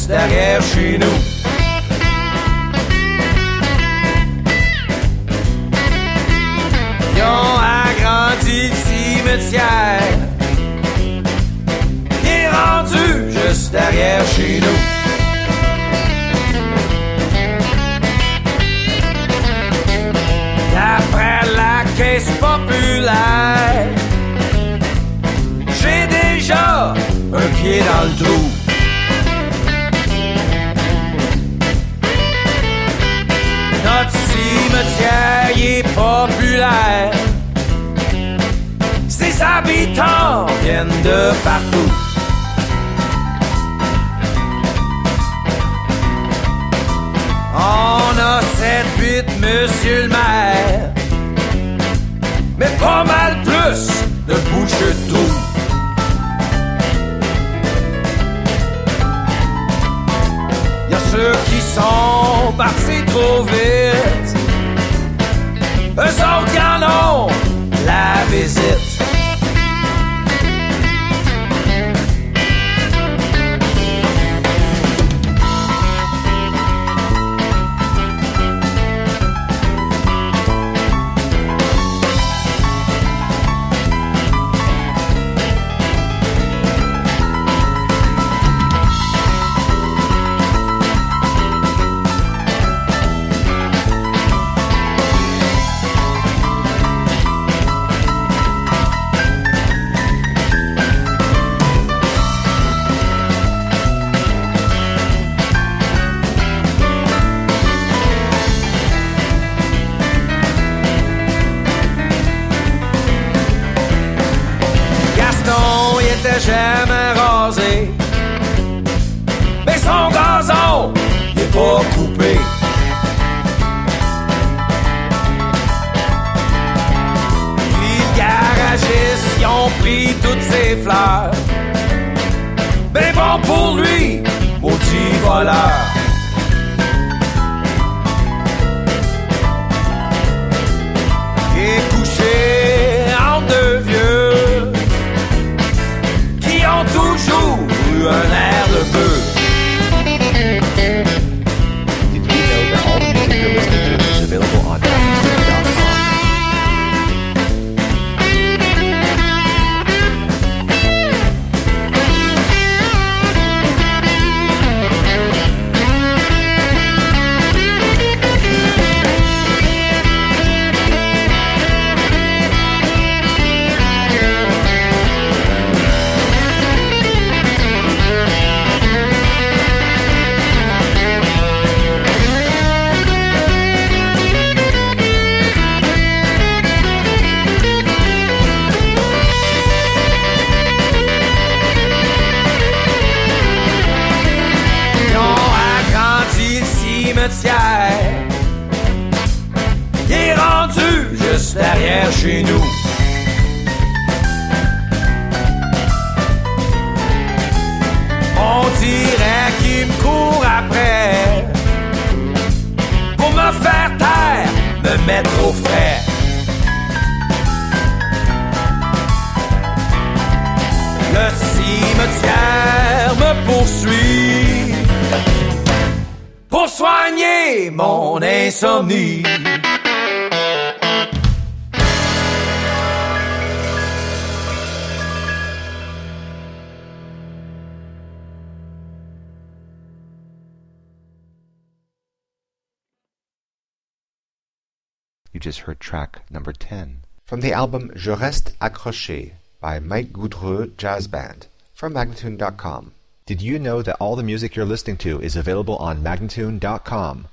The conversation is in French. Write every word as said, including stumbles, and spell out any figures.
juste derrière chez nous. Ils ont agrandi le cimetière. Il est rendu juste derrière chez nous. D'après la caisse populaire, j'ai déjà un pied dans le trou. Notre cimetière y est populaire. Ses habitants viennent de partout. On a sept, huit monsieur le maire, mais pas mal plus de bouches de trous. Y'a ceux qui sont partis trop vite, eux autres y en ont la visite. Jamais rasé, mais son gazon n'est pas coupé. Puis le garagiste, ils ont pris toutes ses fleurs, mais bon pour lui, maudit voleur. Il est couché entre deux vieux ont toujours eu un air de bœuf. Did you know that all the music you're listening to is available on magnitude dot com? Il est rendu juste derrière chez nous. On dirait qu'il me court après pour me faire taire, me mettre au frais. Le cimetière me poursuit pour soigner mon insomnie. You just heard track number ten from the album Je Reste Accroché by Mike Goudreux Jazz Band from Magnatune dot com. Did you know that all the music you're listening to is available on Magnatune dot com?